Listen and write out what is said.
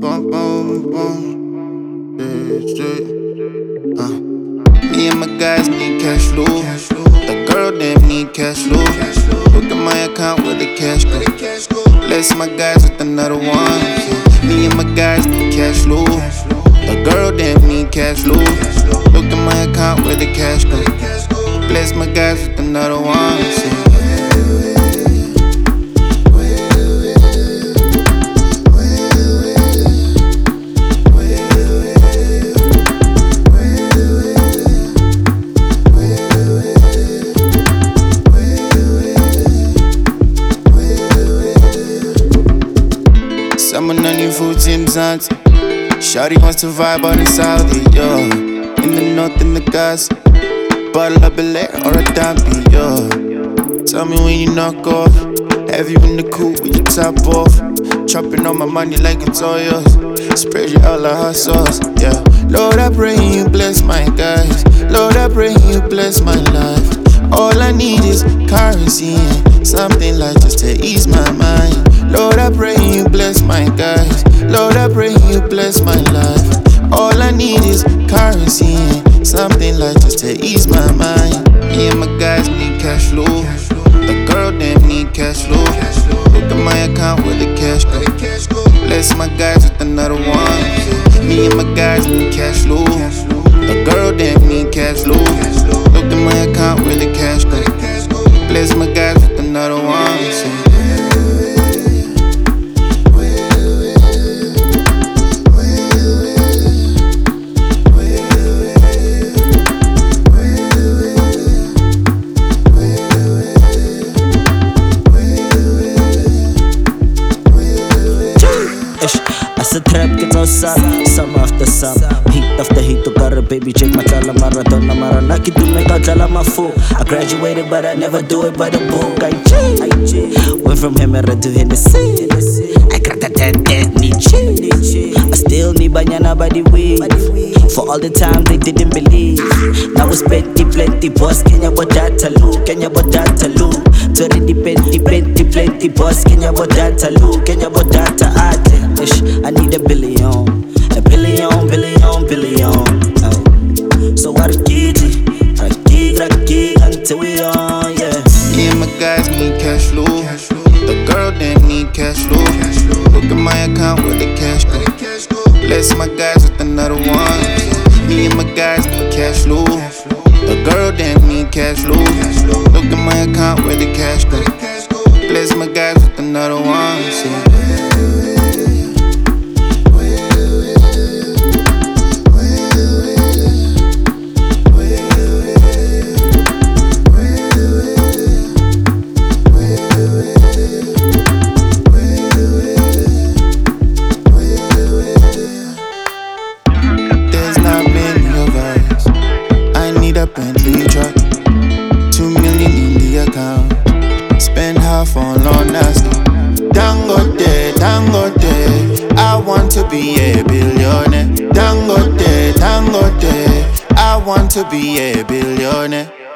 boom, boom, boom. Yeah, straight. Me and my guys need cash flow. The girl them need cash flow. Look at my account where the cash go. Bless my guys with another one. Me and my guys need cash flow. The girl them need cash flow. Look at my account where the cash go. Bless my guys with another one. Someone on your food, Tim Zanti. Shawty wants to vibe on the south, yo. In the north, in the gas. Bottle of Bel-Air or a Dampi, yo. Tell me when you knock off. Have you in the coupe with your top off? Chopping on my money like it's all yours. Spread you out like hot sauce, yeah. Lord, I pray you bless my guys. Lord, I pray you bless my life. All I need is currency and something like just to ease my mind. Lord, I pray you bless my guys. Lord, I pray you bless my life. All I need is currency and something like just to ease my mind. Me and my guys need cash flow. The girl them need cash flow. Look at my account where the cash go. Bless my guys with another one. Me and my guys need cash flow. The girl them need cash flow. Look at my account where the cash go. Bless my guys with another one. Sa trap kita usap, sama after sama. Heat after heat, to got a baby check my tala Maradona Maranaki to make out jala my fool. I graduated but I never do it by the book. I went from Hemera to Hennessy. I got that Nietzsche. I still need banyana by the weed. For all the time they didn't believe. Now it's plenty boss. Kenya bodata lu, Kenya bodata lu. Tori di plenty boss. Kenya bodata lu, Kenya bodata ate. I need a billion. So I keep until we on, yeah. Me and my guys need cash flow. The girl them need cash flow. Look at my account where the cash go. Bless my guys with another one. Me and my guys need cash flow. The girl them need cash flow. Look at my account where the cash go. Bless my guys with another one. Bentley truck, 2 million in the account. Spend half on Lord Nasty. Dangote, I want to be a billionaire. Dangote, I want to be a billionaire.